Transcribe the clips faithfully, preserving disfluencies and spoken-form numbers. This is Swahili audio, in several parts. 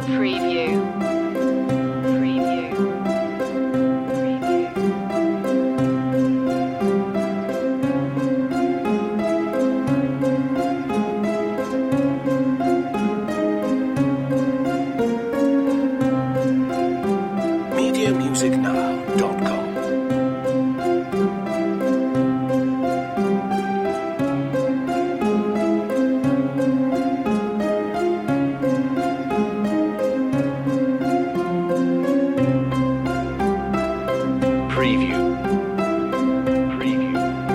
Preview. Preview. media music now dot com Preview. Preview.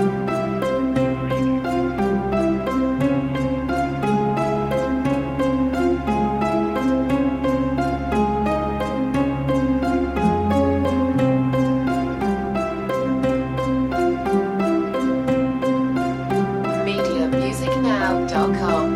media music now dot com.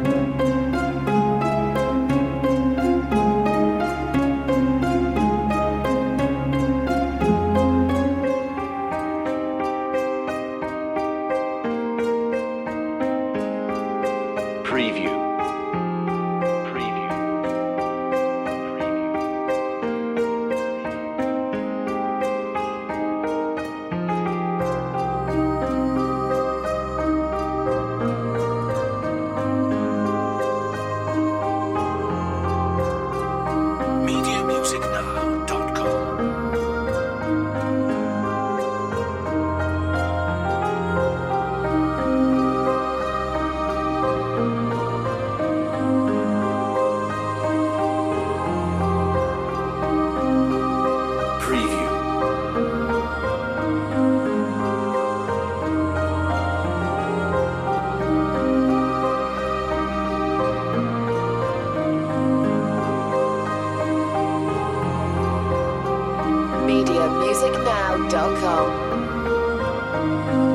Preview. Preview. media music now dot com Preview. media music now dot com.